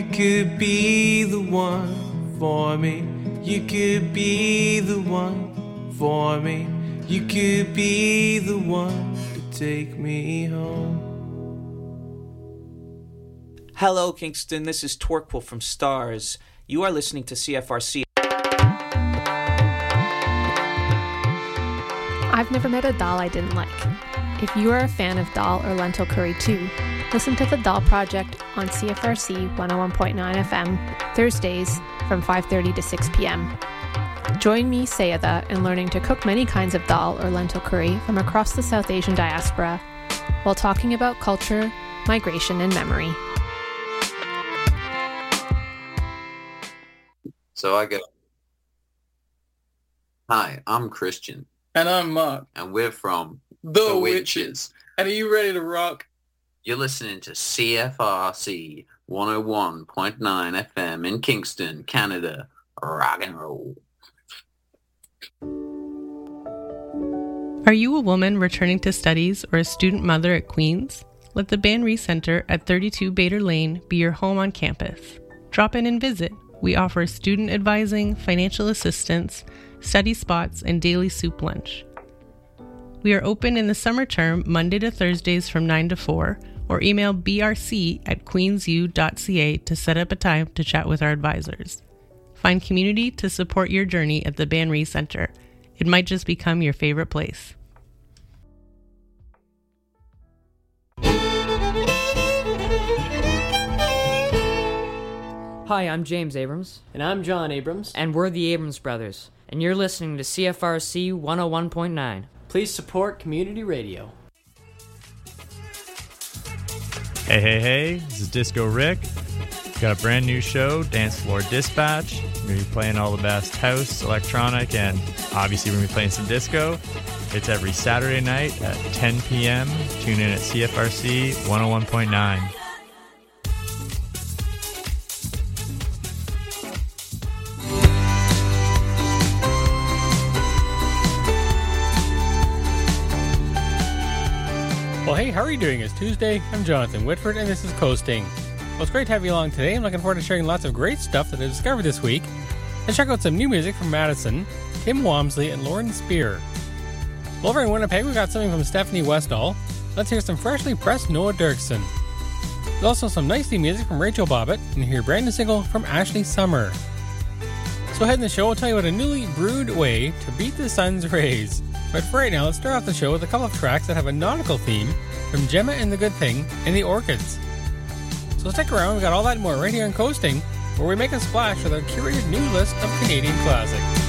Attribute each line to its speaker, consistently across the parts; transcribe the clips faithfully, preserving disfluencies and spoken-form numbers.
Speaker 1: could be the one for me. You could be the one for me. You could be the one to take me home.
Speaker 2: Hello, Kingston. This is Torquil from Stars. You are listening to C F R C.
Speaker 3: I've never met a dal I didn't like. If you are a fan of dal or lentil curry too, listen to the Dal Project on C F R C one oh one point nine F M, Thursdays from five thirty to six p.m. Join me, Sayada, in learning to cook many kinds of dal or lentil curry from across the South Asian diaspora while talking about culture, migration, and memory.
Speaker 4: So I go, hi, I'm Christian.
Speaker 5: And I'm Mark.
Speaker 4: And we're from
Speaker 5: The,
Speaker 4: The
Speaker 5: Witches.
Speaker 4: Witches.
Speaker 5: And are you ready to rock?
Speaker 4: You're listening to C F R C one oh one point nine F M in Kingston, Canada. Rock and roll.
Speaker 6: Are you a woman returning to studies or a student mother at Queen's? Let the Ban Re Center at thirty-two Bader Lane be your home on campus. Drop in and visit. We offer student advising, financial assistance, study spots, and daily soup lunch. We are open in the summer term Monday to Thursdays from nine to four, or email b r c at queensu dot c a to set up a time to chat with our advisors. Find community to support your journey at the Ban Re Center. It might just become your favorite place.
Speaker 7: Hi, I'm James Abrams.
Speaker 8: And I'm John Abrams.
Speaker 7: And we're the Abrams Brothers. And you're listening to C F R C one oh one point nine.
Speaker 8: Please support community radio.
Speaker 9: Hey, hey, hey, this is Disco Rick. Got a brand new show, Dance Floor Dispatch. We're going to be playing all the best house, electronic, and obviously we're going to be playing some disco. It's every Saturday night at ten p.m. Tune in at C F R C one oh one point nine.
Speaker 10: Well, hey, how are you doing? It's Tuesday. I'm Jonathan Whitford, and this is Coasting. Well, it's great to have you along today. I'm looking forward to sharing lots of great stuff that I discovered this week. And check out some new music from Madison, Tim Walmsley, and Lauren Spear. Well, over in Winnipeg, we got something from Stephanie Westall. Let's hear some freshly pressed Noah Dirksen. There's also some nice new music from Rachel Bobbitt, and hear a brand new single from Ashley Summer. So ahead in the show, I'll tell you about a newly brewed way to beat the sun's rays. But for right now, let's start off the show with a couple of tracks that have a nautical theme from Gemma and the Good Thing and the Orchids. So stick around, we've got all that and more right here on Coasting, where we make a splash with our curated new list of Canadian classics.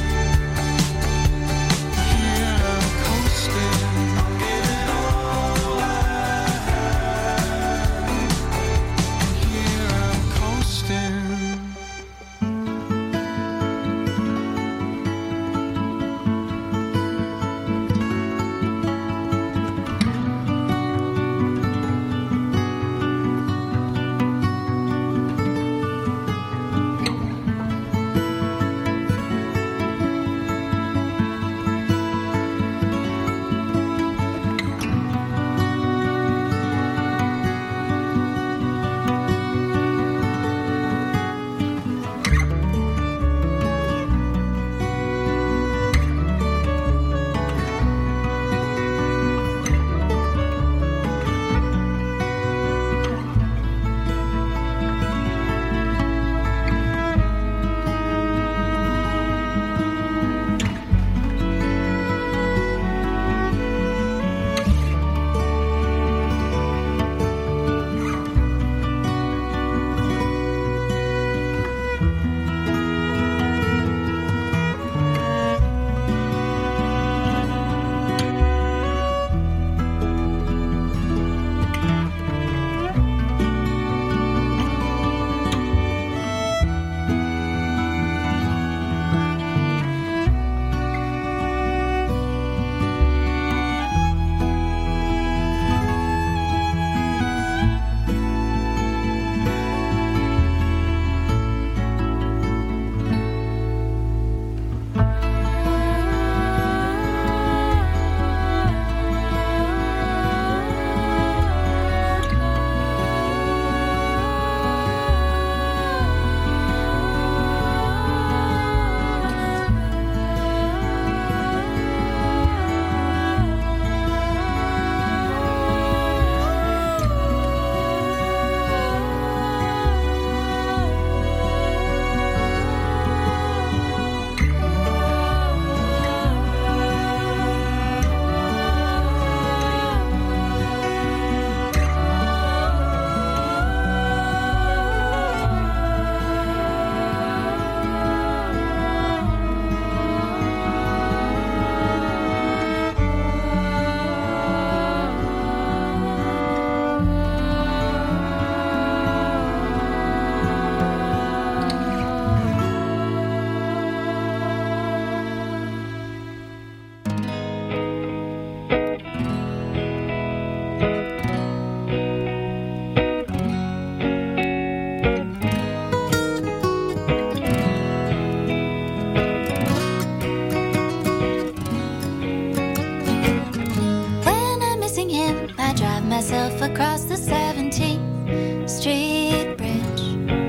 Speaker 11: across the seventeenth Street Bridge.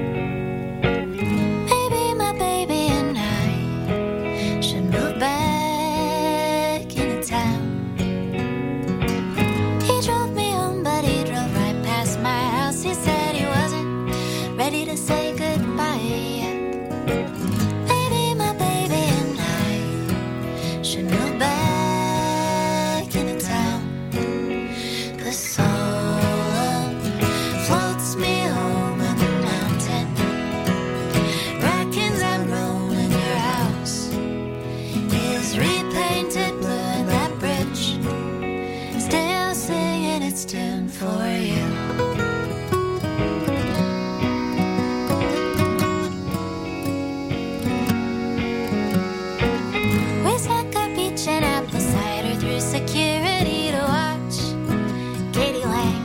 Speaker 11: Maybe my baby and I should move back into town. He drove me home, but he drove right past my house. He said he wasn't ready to say goodbye yet. Maybe my baby and I should move back into town. The soul floats me home on the mountain. Rackins and grown in your house is repainted blue, and that bridge still singing its tune for you. We snuck a beach and apple cider through security to watch Katie Lang.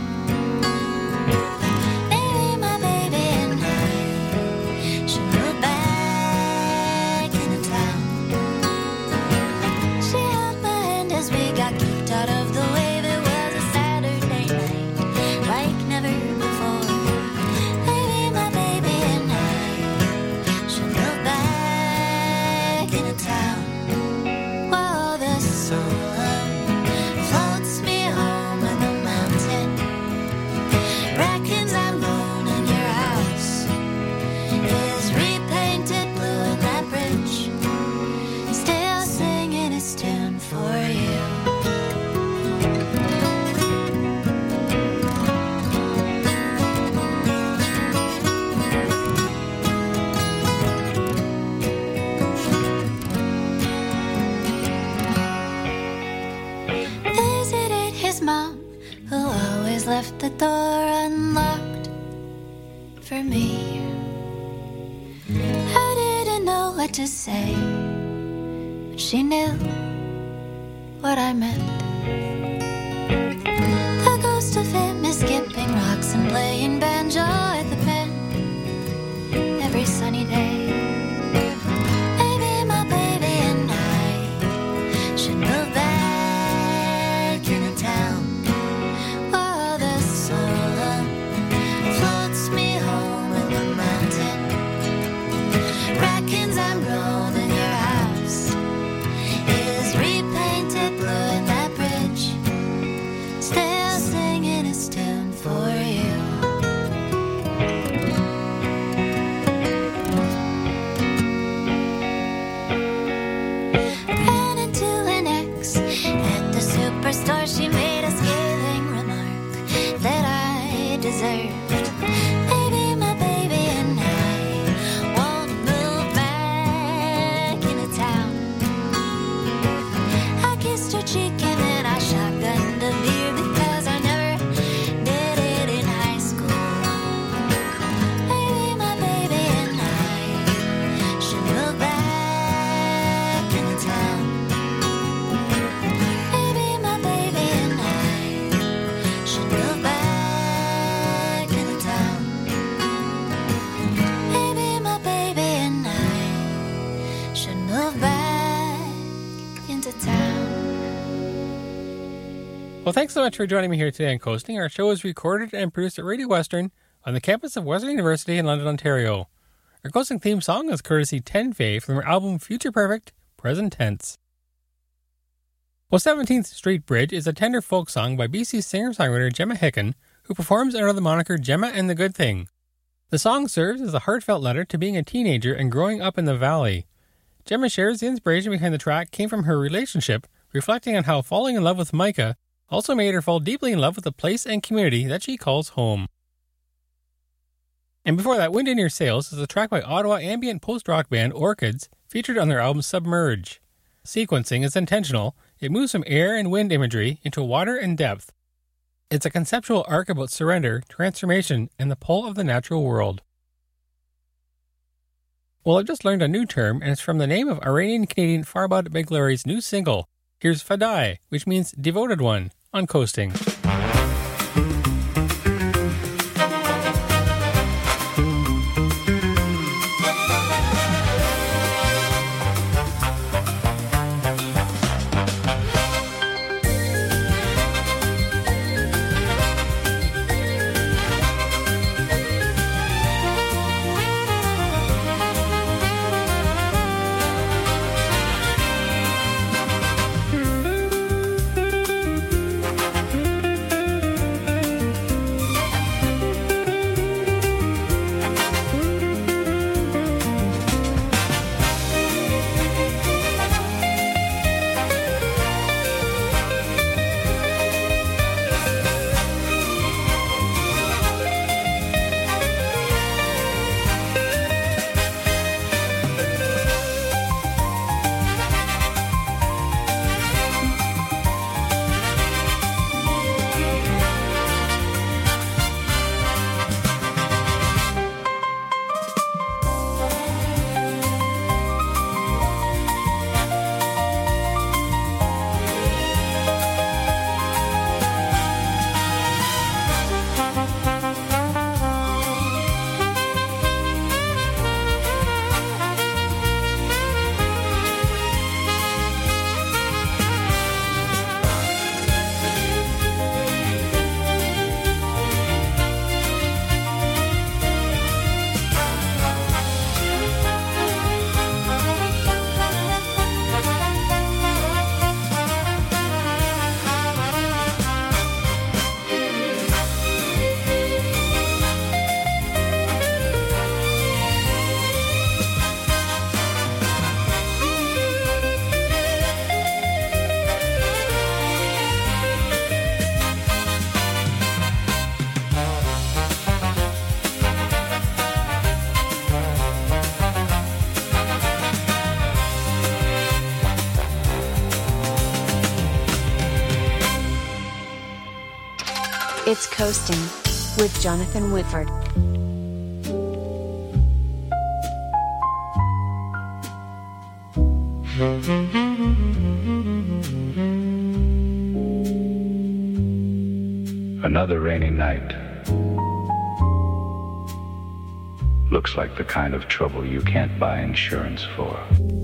Speaker 11: Maybe my baby and I should move back into town. She held my hand as we got kicked out of the wave. It was a Saturday night like never before. Maybe my baby and I should move back into town. Whoa, the soul floats me home on the mountain. Rackins and bone in your house is repainted blue, and that bridge still singing its tune for you. Visited his mom, who always left the door unlocked for me. I didn't know what to say, but she knew what I meant. The ghost of him is skipping rocks and playing banjo at the pen every sunny day. Maybe my baby and I should move back into town. Oh, the soul floats me home in the mountain. Rackins and grown in your house is repainted blue, and that bridge still singing its tune for you. Ran into an ex at the superstore. She made a scathing remark that I deserved. Maybe my baby and I won't move back into town. I kissed her cheek and then I shotgunned a beer because I never did it in high school. Maybe my baby and I should move back into town. Maybe my baby and I should move back into town. Maybe my baby and I should move back into town.
Speaker 10: Well, thanks so much for joining me here today on Coasting. Our show is recorded and produced at Radio Western on the campus of Western University in London, Ontario. Our Coasting theme song is courtesy ten Fay from their album Future Perfect, Present Tense. Well, seventeenth Street Bridge is a tender folk song by B C singer-songwriter Gemma Hicken, who performs under the moniker Gemma and the Good Thing. The song serves as a heartfelt letter to being a teenager and growing up in the valley. Gemma shares the inspiration behind the track came from her relationship, reflecting on how falling in love with Micah also made her fall deeply in love with the place and community that she calls home. And before that, Wind in Your Sails is a track by Ottawa ambient post-rock band Orchids, featured on their album Submerge. Sequencing is intentional. It moves from air and wind imagery into water and depth. It's a conceptual arc about surrender, transformation, and the pull of the natural world. Well, I've just learned a new term, and it's from the name of Iranian-Canadian Farbod Beglari's new single. Here's Fadai, which means devoted one, on Coasting.
Speaker 12: It's Coasting with Jonathan Whitford.
Speaker 13: Another rainy night. Looks like the kind of trouble you can't buy insurance for.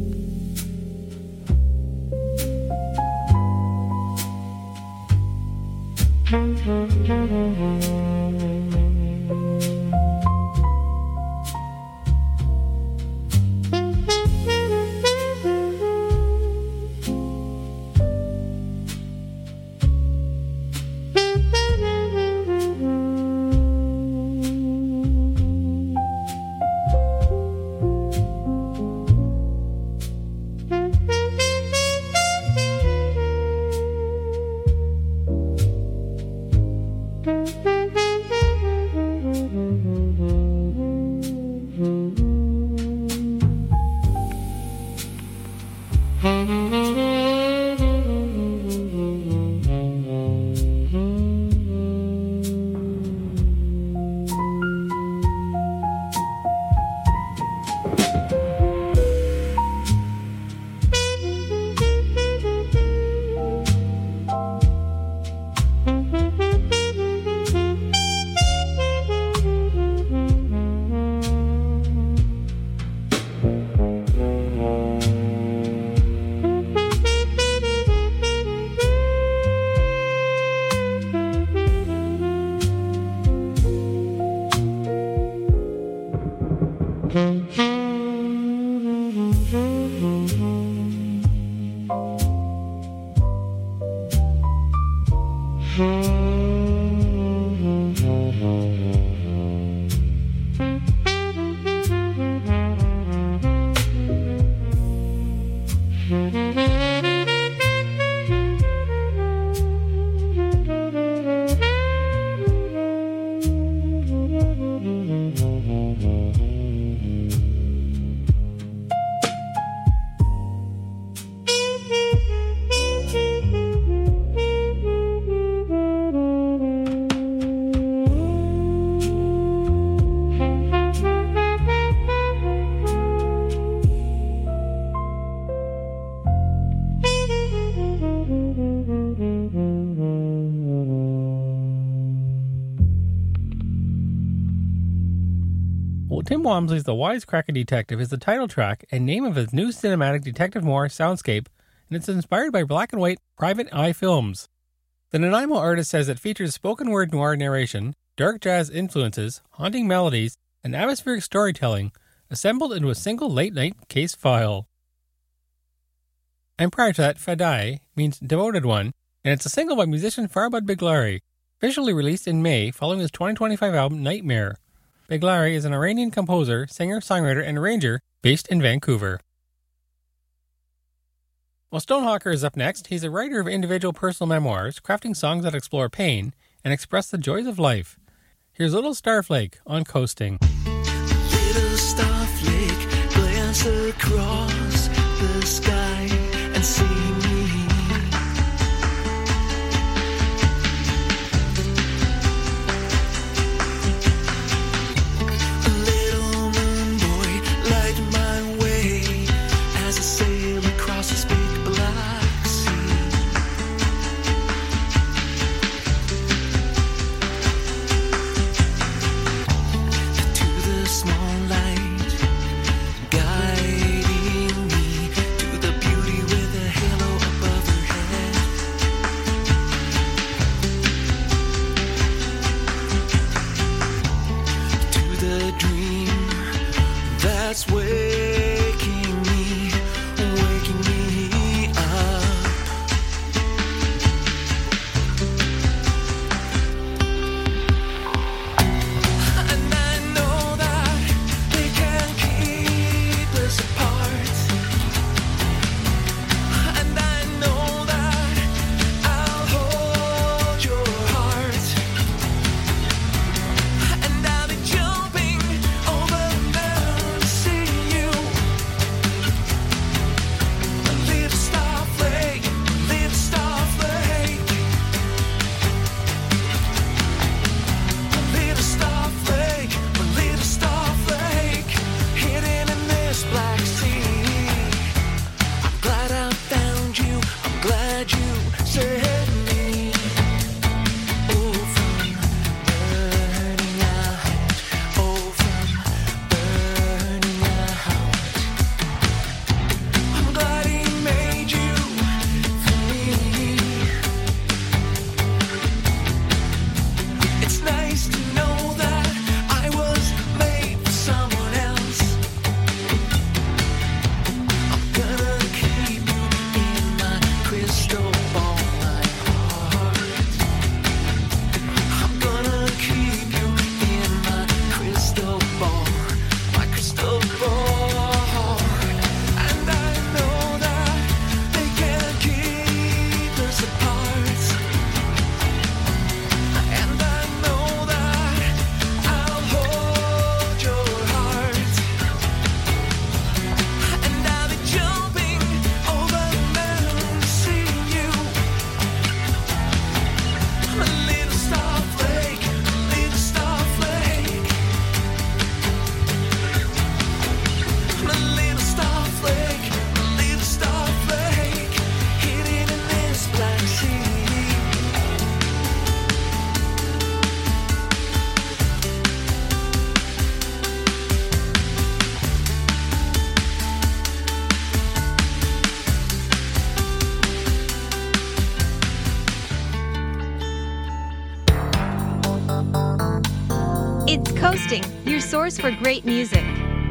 Speaker 10: Tim Walmsley's The Wisecracker Detective is the title track and name of his new cinematic Detective Noir soundscape, and it's inspired by black and white Private Eye films. The Nanaimo artist says it features spoken word noir narration, dark jazz influences, haunting melodies, and atmospheric storytelling, assembled into a single late-night case file. And prior to that, Fadai means devoted one, and it's a single by musician Farbud Biglari, officially released in May following his twenty twenty-five album Nightmare. Biglari is an Iranian composer, singer, songwriter, and arranger based in Vancouver. While Stonehawker is up next, he's a writer of individual personal memoirs, crafting songs that explore pain and express the joys of life. Here's Little Starflake on Coasting.
Speaker 14: Little starflake, glance across the sky and see me. Little moon boy, light my way as I sail across this big black sea. To the small light guiding me to the beauty
Speaker 15: Coasting, your source for great music.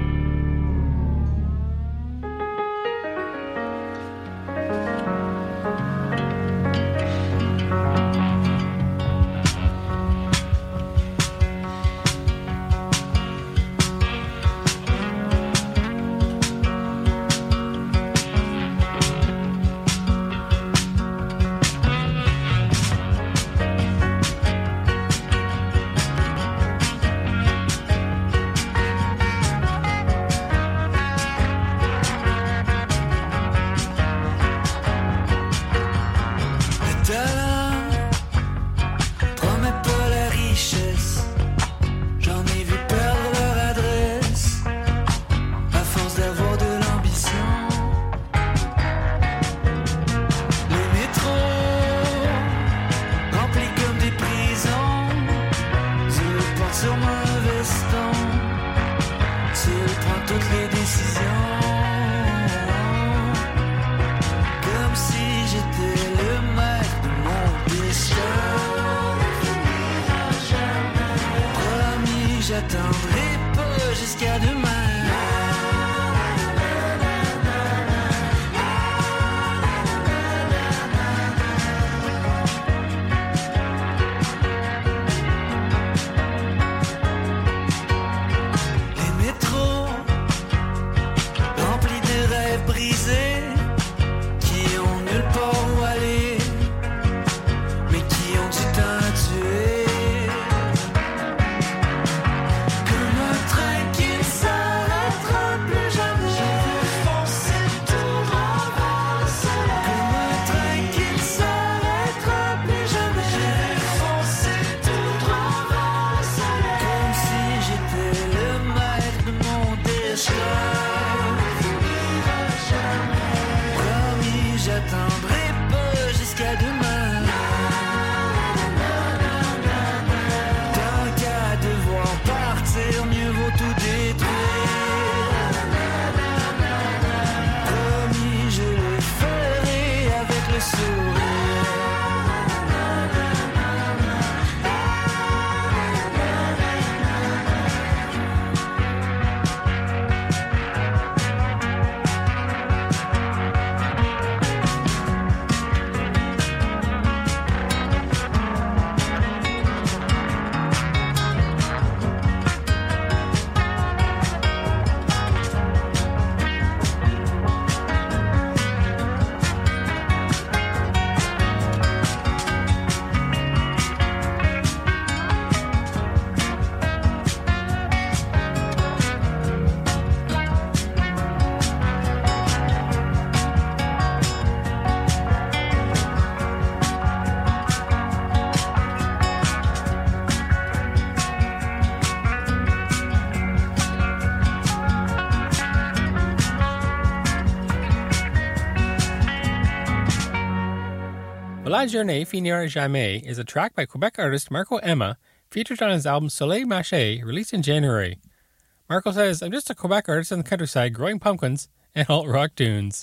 Speaker 10: La Journée finira jamais is a track by Quebec artist Marco Emma, featured on his album Soleil Maché, released in January. Marco says, I'm just a Quebec artist in the countryside growing pumpkins and alt-rock tunes.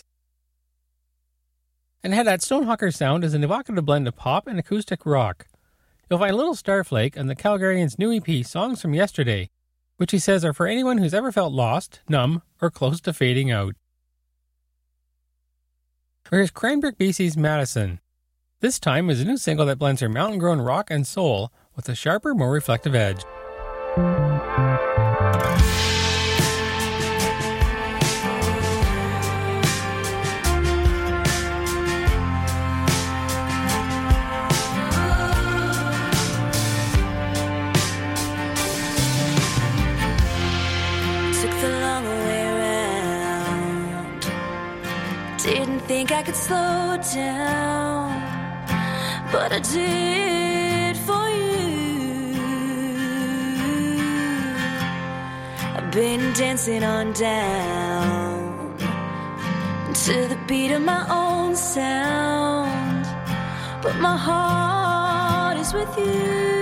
Speaker 10: And Head That Stonehawker Sound is an evocative blend of pop and acoustic rock. You'll find Little Starflake on the Calgarian's new E P Songs from Yesterday, which he says are for anyone who's ever felt lost, numb, or close to fading out. Here's Cranbrook B C's Madison. This time is a new single that blends her mountain-grown rock and soul with a sharper, more reflective edge.
Speaker 11: Took the long way around. Didn't think I could slow down, but I did for you. I've been dancing on down to the beat of my own sound, but my heart is with you.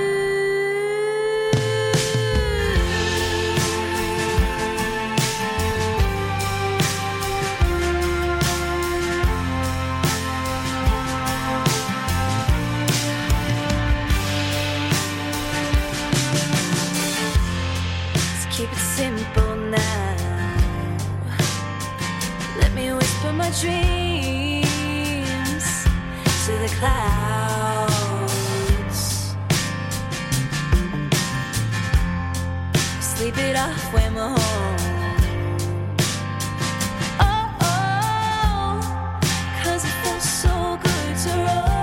Speaker 11: dreams to the clouds. Sleep it off when we're home. Oh, oh, 'cause it feels so good to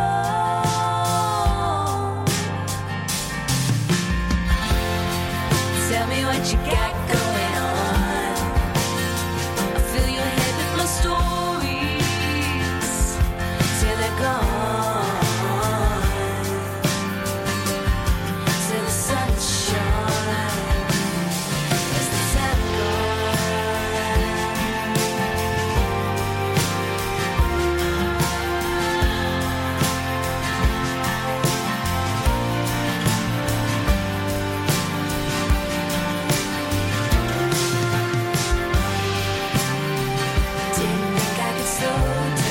Speaker 11: roll. Tell me what you got going on. I fill your head with my stories till they're gone, till the sun shines as the time didn't think I could slow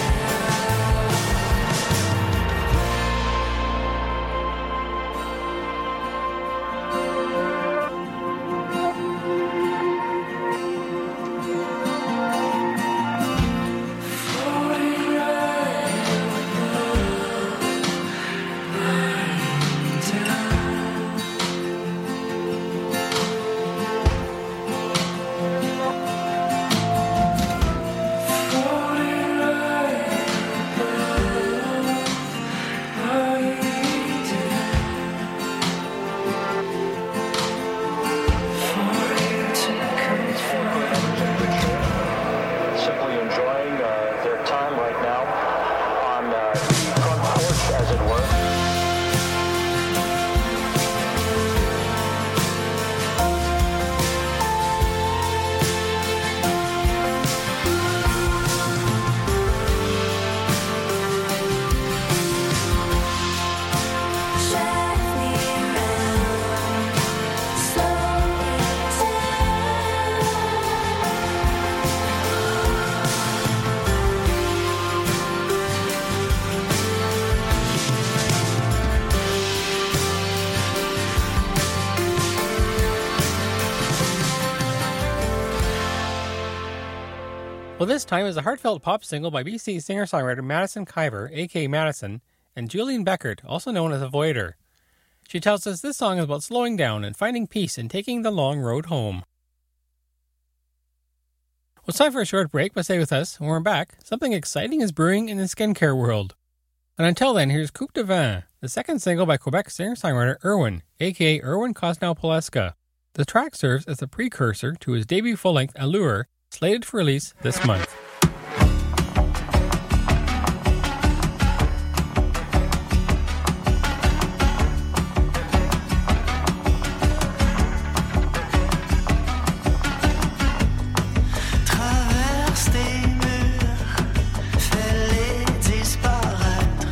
Speaker 16: Simply enjoying uh, their time right now on uh, the front porch, as it were.
Speaker 11: drive me around, slow me
Speaker 10: Well, this time is a heartfelt pop single by B C singer-songwriter Madison Kuyver, aka Madison, and Julian Beckert, also known as Avoider. She tells us this song is about slowing down and finding peace and taking the long road home. Well, it's time for a short break, but stay with us. When we're back, something exciting is brewing in the skincare world. And until then, here's Coupe de Vin, the second single by Quebec singer-songwriter Irwin, aka Irwin Kosnow-Poleska. The track serves as a precursor to his debut full-length Allure, slated for release this month.
Speaker 14: Traverse tes murs, fais-les disparaître.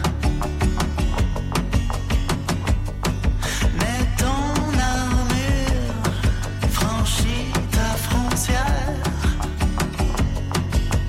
Speaker 14: Mets ton armure, franchis ta frontière.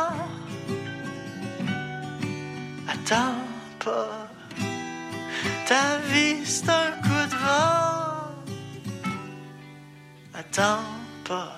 Speaker 14: pas, attends pas. Ta vie c'est un coup de vent, attends pas.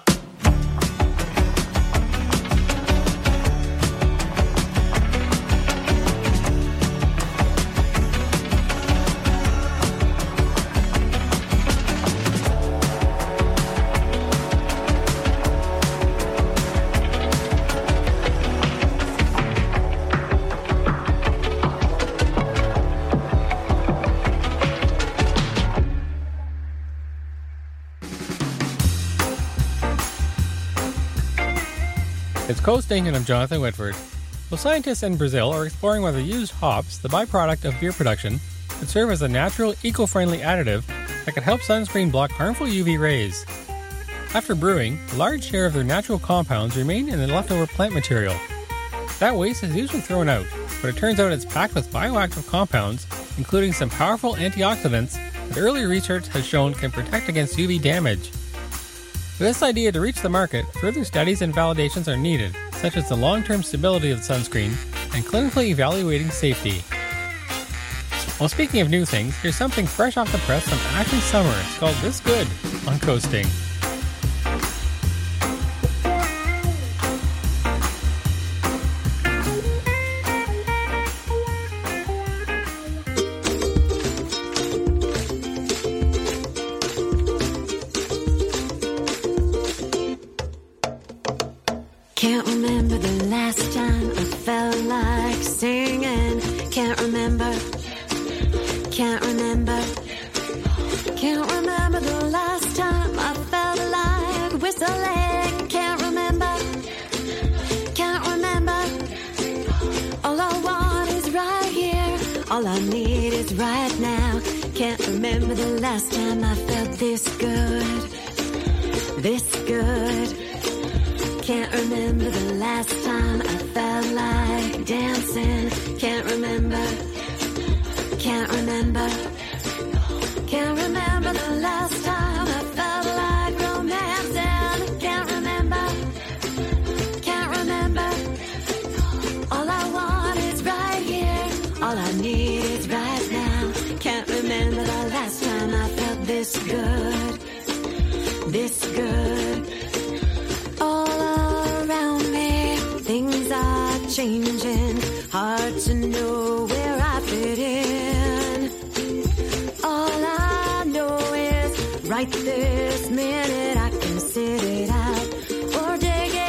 Speaker 10: It's Coasting, and I'm Jonathan Whitford. Well, scientists in Brazil are exploring whether used hops, the byproduct of beer production, could serve as a natural, eco-friendly additive that could help sunscreen block harmful U V rays. After brewing, a large share of their natural compounds remain in the leftover plant material. That waste is usually thrown out, but it turns out it's packed with bioactive compounds, including some powerful antioxidants that early research has shown can protect against U V damage. For this idea to reach the market, further studies and validations are needed, such as the long-term stability of the sunscreen and clinically evaluating safety. Well, speaking of new things, here's something fresh off the press from Ashley Summer. It's called This Good on Coasting.
Speaker 12: Can't remember the last time I felt like singing. Can't remember. Can't remember. Can't remember the last time I felt like whistling. Can't remember. Can't remember. All I want is right here. All I need is right now. Can't remember the last time I felt this good. This good. Can't remember the last time I felt like dancing. Can't remember. Can't remember. Can't remember the last time I felt like romancing. Can't remember. Can't remember. All I want is right here. All I need is right now. Can't remember the last time I felt this good. This good. All around me, things are changing. Hard to know where I fit in. All I know is right this minute I can sit it out or dig in.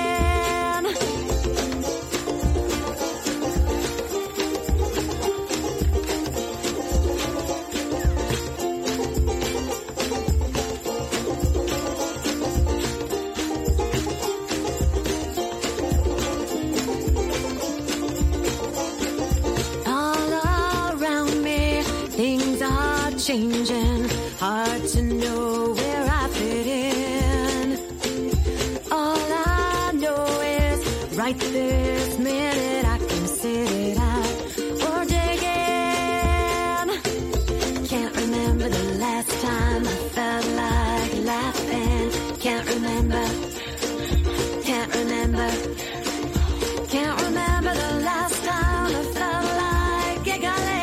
Speaker 12: Changing, hard to know where I fit in. All I know is right this minute I can sit it out or dig in. Can't remember the last time I felt like laughing. Can't remember. Can't remember. Can't remember the last time I felt like giggling.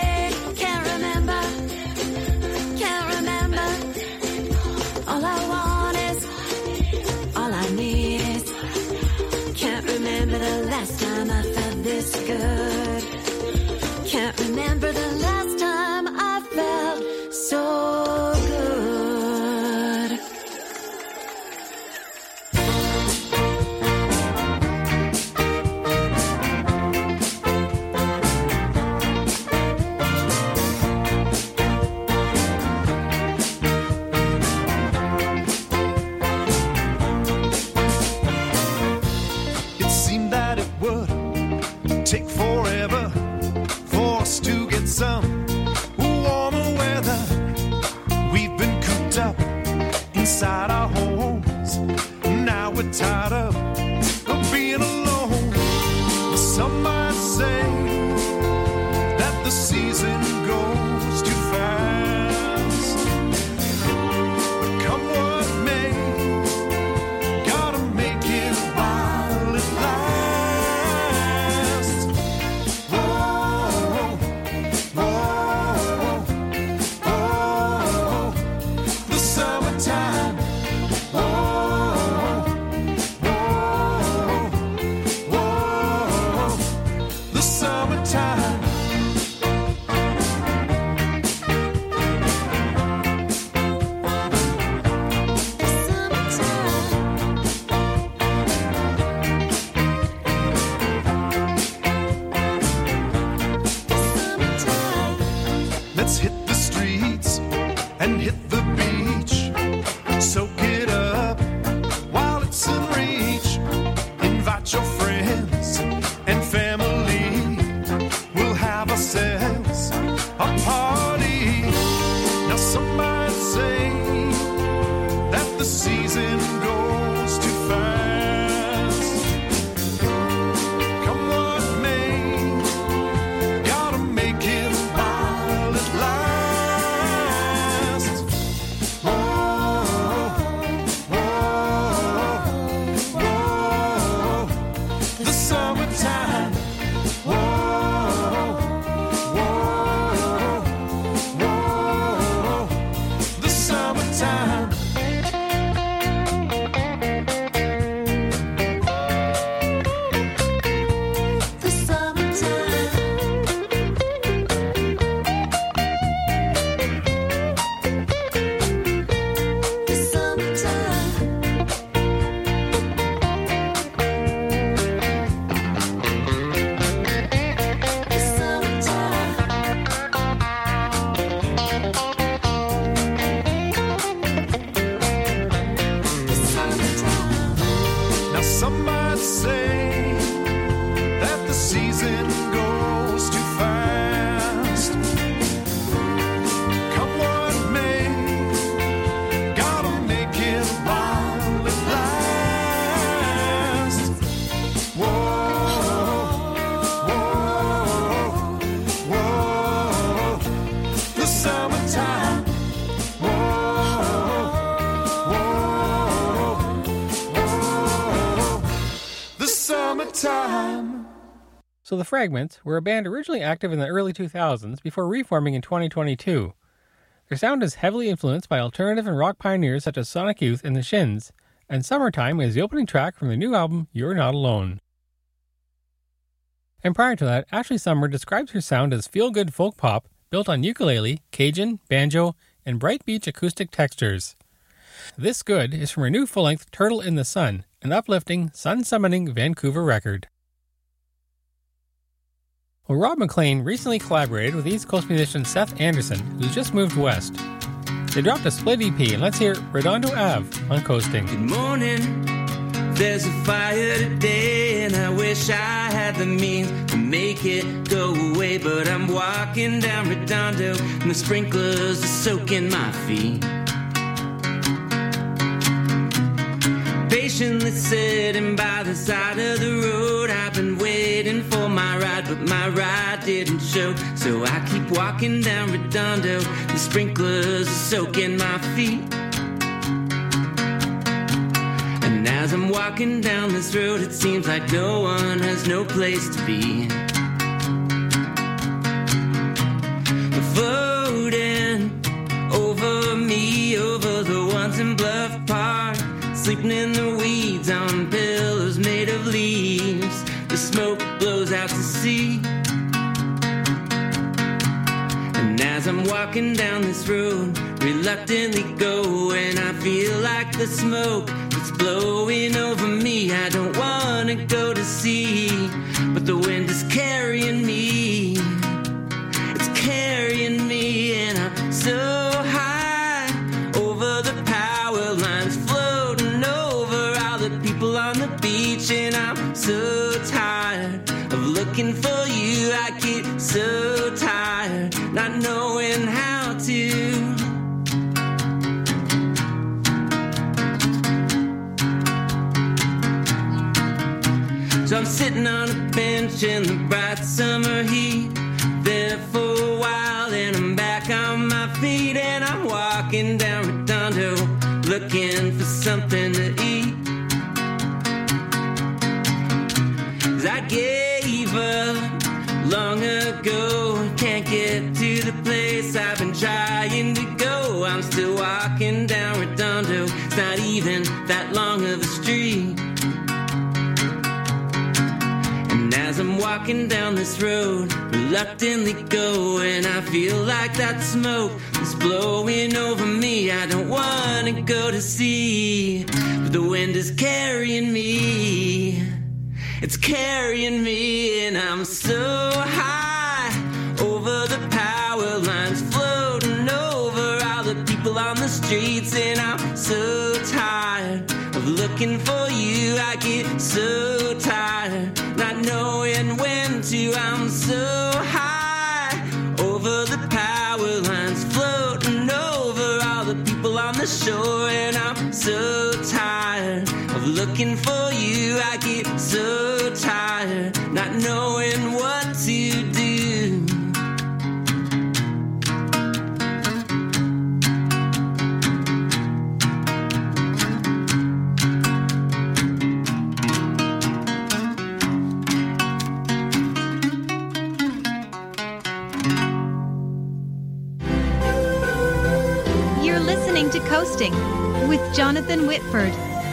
Speaker 12: All I want is, all I need is, can't remember the last time I felt this good. Can't remember the last time I felt so good.
Speaker 14: Take four and hit the beach. Soak it up while it's in reach. Invite your friends and family. We'll have ourselves a party. Now some might say that the season goes too fast. Come what may, gotta make it while it lasts. Whoa, whoa, whoa, the summertime. Whoa, whoa, whoa, the summertime. The summertime. The summertime. The summertime. Now some might say that the season goes too fast. Come what may, gotta make it while it lasts. Whoa, whoa, whoa, the summertime. Whoa, whoa, whoa, the summertime.
Speaker 10: So the Fragments were a band originally active in the early two thousands before reforming in twenty twenty-two. Their sound is heavily influenced by alternative and rock pioneers such as Sonic Youth and the Shins, and Summertime is the opening track from their new album, You're Not Alone. And prior to that, Ashley Summer describes her sound as feel-good folk pop built on ukulele, Cajun, banjo, and bright beach acoustic textures. This Good is from her new full-length Turtle in the Sun, an uplifting, sun-summoning Vancouver record. Well, Rob McLean recently collaborated with East Coast musician Seth Anderson, who's just moved west. They dropped a split E P, and let's hear Redondo Ave on Coasting.
Speaker 1: Good morning, there's a fire today, and I wish I had the means to make it go away, but I'm walking down Redondo, and the sprinklers are soaking my feet. Patiently sitting by the side of the road, I've been waiting for my ride, but my ride didn't show, so I keep walking down Redondo, the sprinklers are soaking my feet. And as I'm walking down this road, it seems like no one has no place to be. Floating over me, over the ones in Bluff Park, sleeping in the weeds on pillows made of leaves. The smoke blows out to sea. And as I'm walking down this road, reluctantly go, and I feel like the smoke that's blowing over me. I don't want to go to sea, but the wind is carrying me. It's carrying me, and I'm so high over the power lines, floating over all the people on the beach, and I'm so tired of looking for you. I get so tired not knowing how to. So I'm sitting on a bench in the bright summer heat, there for a while, and I'm back on my feet, and I'm walking down Redondo, looking for something to eat. 'Cause I gave up long ago, can't get to the place I've been trying to go. I'm still walking down Redondo, it's not even that long of a street. As I'm walking down this road, reluctantly go, and I feel like that smoke is blowing over me. I don't want to go to sea, but the wind is carrying me. It's carrying me, and I'm so high over the power lines, floating over all the people looking for you. I get so tired, not knowing when to. I'm so high over the power lines, floating over all the people on the shore. And I'm so tired of looking for you. I get so tired, not knowing what to do.
Speaker 15: You're listening to Coasting with Jonathan Whitford.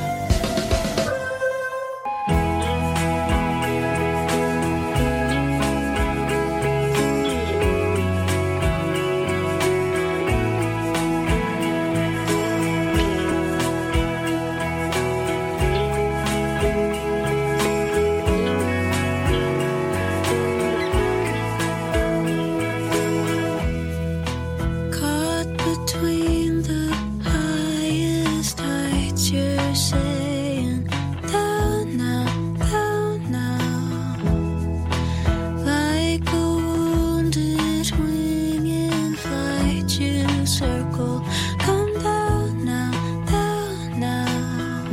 Speaker 12: Caught between the highest heights, you're saying down now, down now. Like a wounded wing in flight, you circle. Come down now, down now.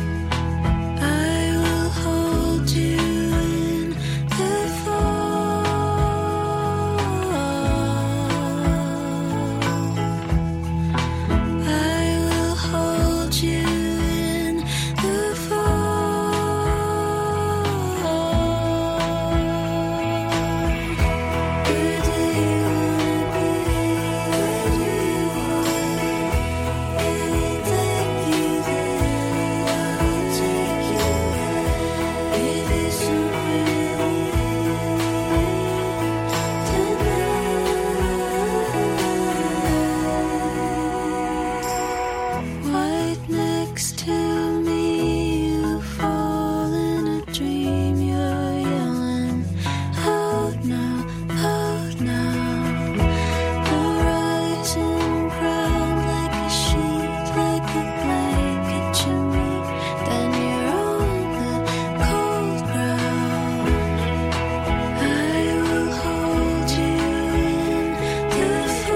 Speaker 12: I will hold you in the fall. I will hold you in the fall. Where do you wanna be? Where do you wanna be? Let me take you there. I'll take you there. Give you some tonight. Right next to me, you fall in a dream. You're yelling out now, out now. The rising ground like a sheet, like a blanket you meet. Then you're on the cold ground. I will hold you in the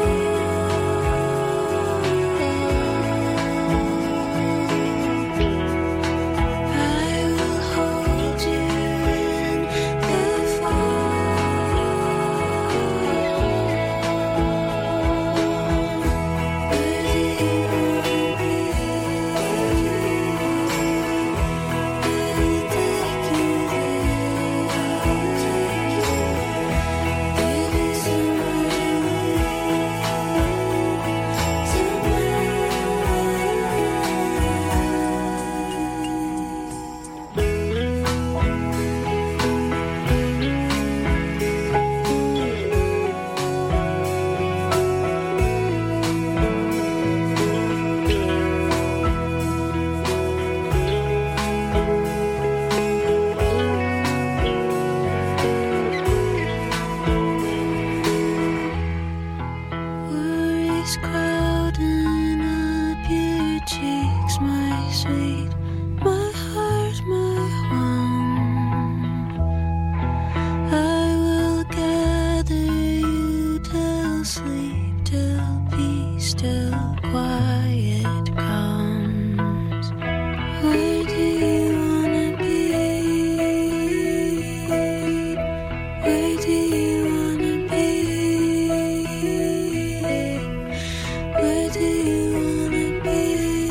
Speaker 12: I will hold you in the Worries crowding up your cheeks, my sweet, my heart, my one. I will gather you till sleep, till peace, till quiet comes. Where do you wanna be? Where do you wanna be? Where do you wanna be?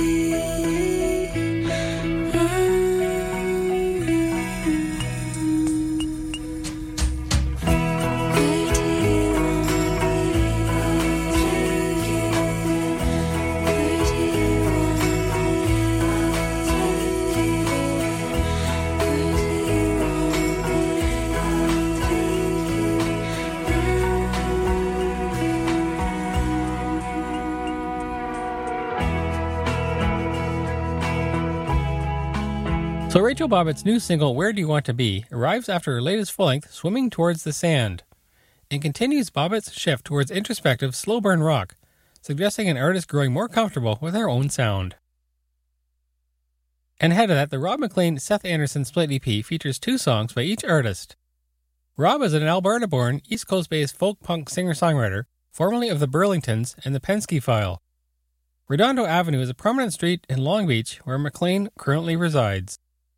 Speaker 12: Where do you
Speaker 10: So Rachel Bobbitt's new single, Where Do You Want to Be, arrives after her latest full-length, Swimming Towards the Sand. It continues Bobbitt's shift towards introspective, slow-burn rock, suggesting an artist growing more comfortable with her own sound. And ahead of that, the Rob McLean-Seth Anderson split E P features two songs by each artist. Rob is an Alberta-born, East Coast-based folk-punk singer-songwriter, formerly of the Burlingtons and the Penske File. Redondo Avenue is a prominent street in Long Beach where McLean currently resides.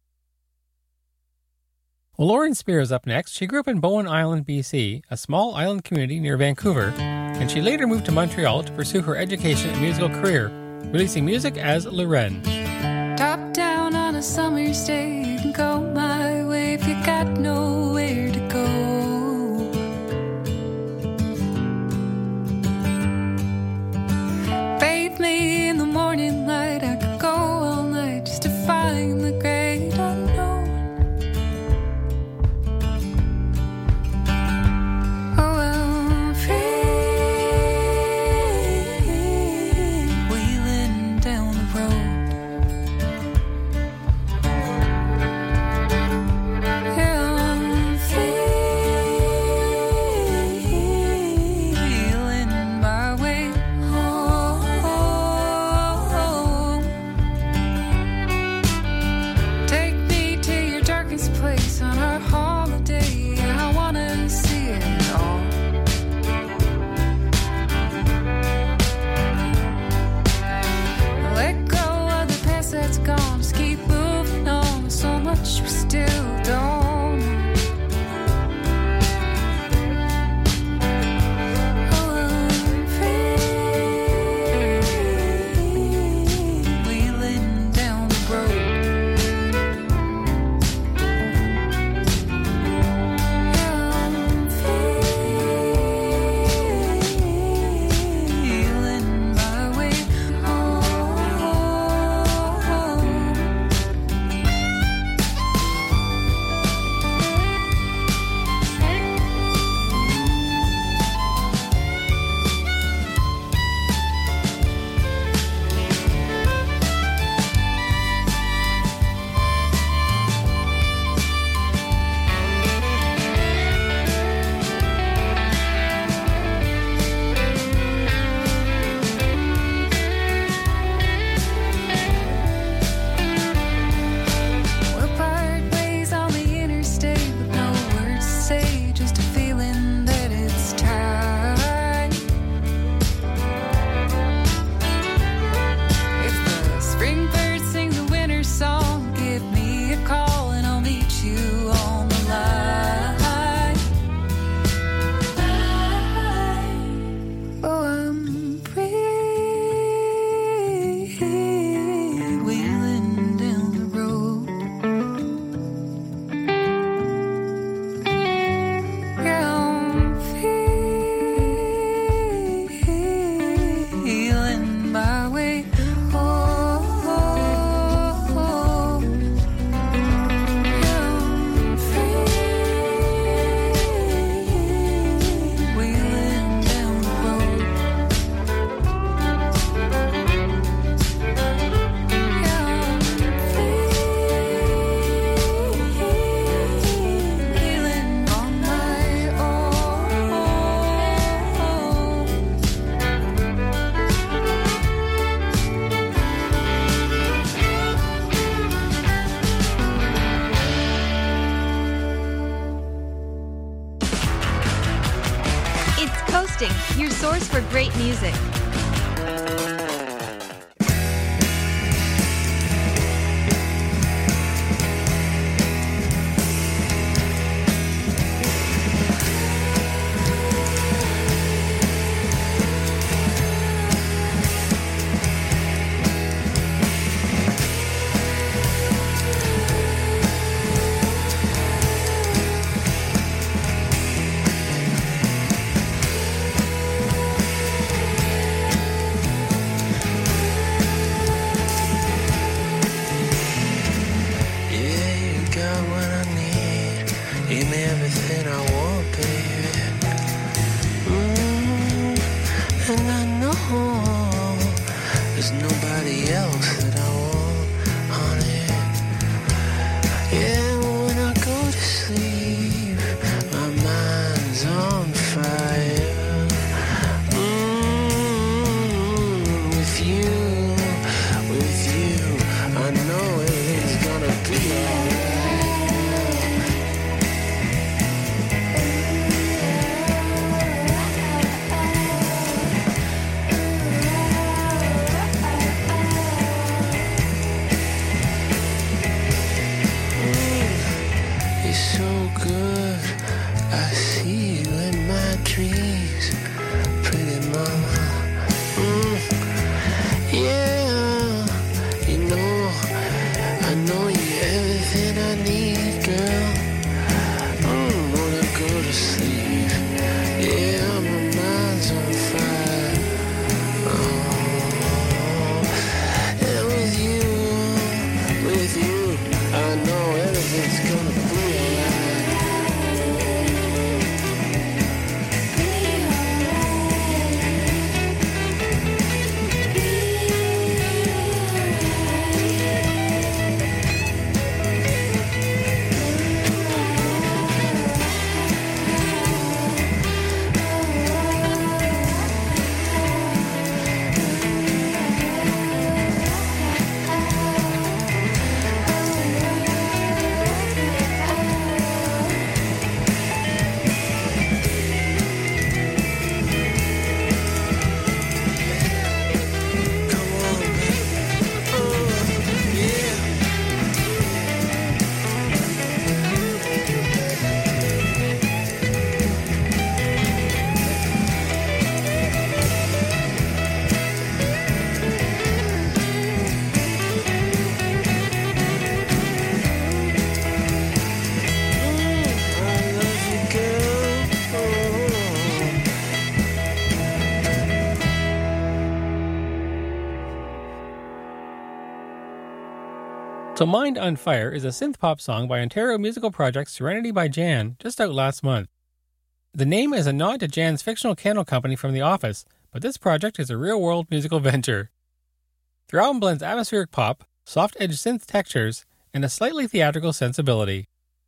Speaker 10: Well, Lauren Spear is up next. She grew up in Bowen Island, B C, a small island community near Vancouver, and she later moved to Montreal to pursue her education and musical career, releasing music as Loren.
Speaker 17: Top down on a summer's day, you can go my way if you got nowhere to go. Bathe me in the morning light, I could go all night just to find the great unknown. Oh, I'm free, wheeling down the road.
Speaker 15: Your source for great music.
Speaker 1: With you, I know it.
Speaker 10: So Mind on Fire is a synth-pop song by Ontario musical project Serenity by Jan, just out last month. The name is a nod to Jan's fictional candle company from The Office, but this project is a real-world musical venture. The album blends atmospheric pop, soft-edged synth textures, and a slightly theatrical sensibility.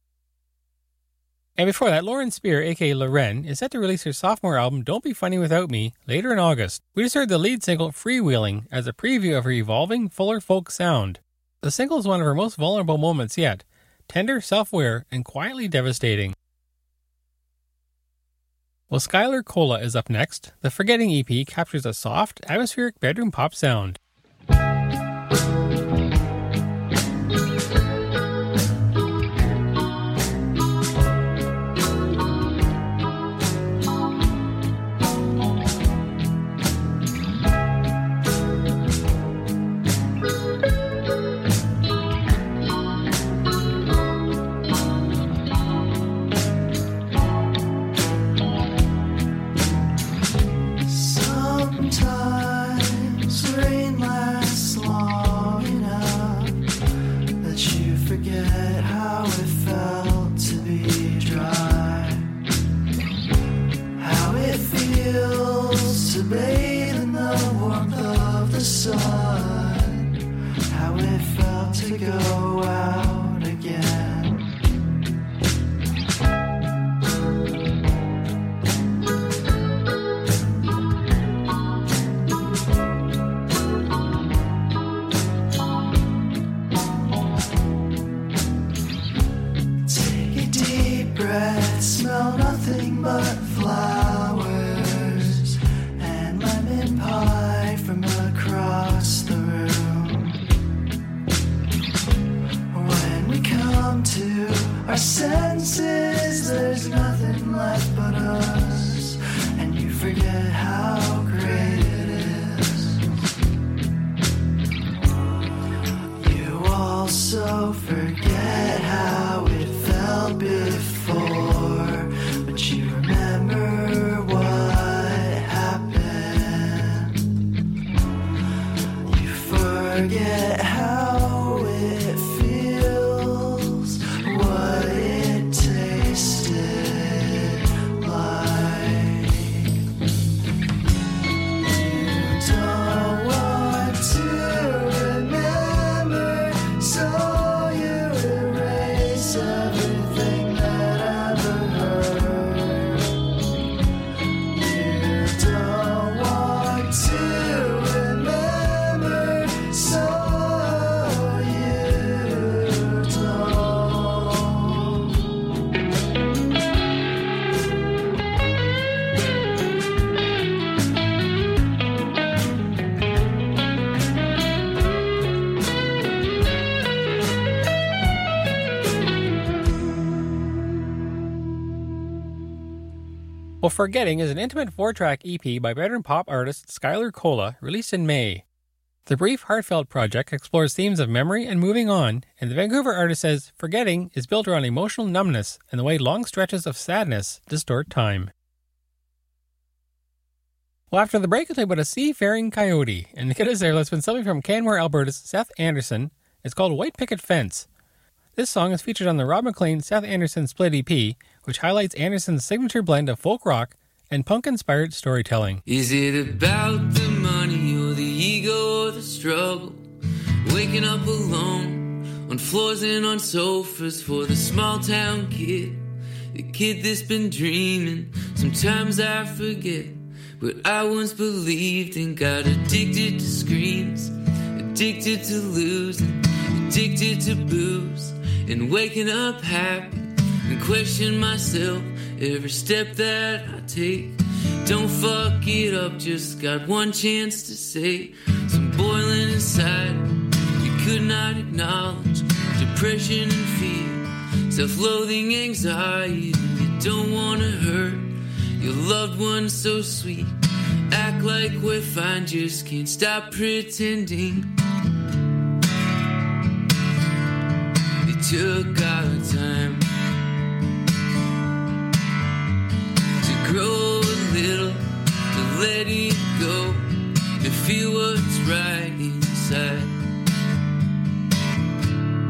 Speaker 10: And before that, Lauren Spear, aka Loren, is set to release her sophomore album Don't Be Funny Without Me later in August. We just heard the lead single Freewheeling as a preview of her evolving, fuller folk sound. The single is one of her most vulnerable moments yet, tender, self-aware, and quietly devastating. Well, Skylar Cola is up next. The Forgetting E P captures a soft, atmospheric bedroom pop sound. Well, Forgetting is an intimate four-track E P by veteran pop artist Skylar Cola, released in May. The brief, heartfelt project explores themes of memory and moving on, and the Vancouver artist says Forgetting is built around emotional numbness and the way long stretches of sadness distort time. Well, after the break, I'll tell you about a seafaring coyote, and to get us there, let's spin something from Canmore, Alberta's Seth Anderson. It's called White Picket Fence. This song is featured on the Rob McLean Seth Anderson Split E P, which highlights Anderson's signature blend of folk rock and punk-inspired storytelling.
Speaker 18: Is it about the money or the ego or the struggle? Waking up alone on floors and on sofas for the small-town kid, the kid that's been dreaming. Sometimes I forget what I once believed and got addicted to screens, addicted to losing, addicted to booze, and waking up happy and question myself every step that I take. Don't fuck it up, just got one chance to say some boiling inside you could not acknowledge. Depression and fear, self-loathing, anxiety. You don't want to hurt your loved one so sweet. Act like we're fine, just can't stop pretending. Took our time to grow a little, to let it go, to feel what's right inside.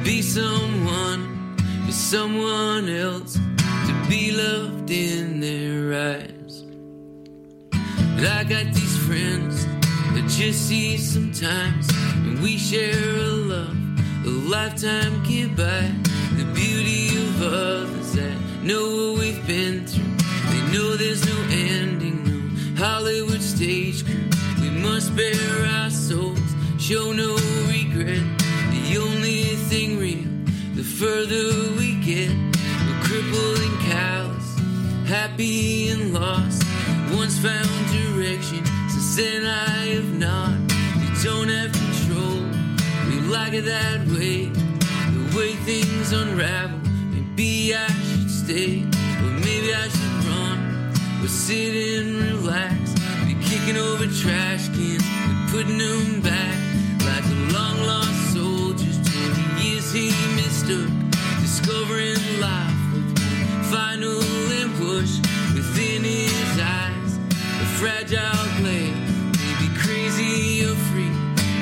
Speaker 18: be someone for someone else, to be loved in their eyes. But I got these friends that just see sometimes, and we share a love a lifetime can't buy. The beauty of others that know what we've been through. They know there's no ending, no Hollywood stage crew. We must bare our souls, show no regret. The only thing real, the further we get, we're crippled and callous, happy and lost. Once found direction, since then I have not. We don't have control, we like it that way. The way things unravel, maybe I should stay, or maybe I should run, or sit and relax. Be kicking over trash cans, be putting them back, like a long lost soldier's twenty years he mistook, discovering life with one final ambush within his eyes, a fragile place.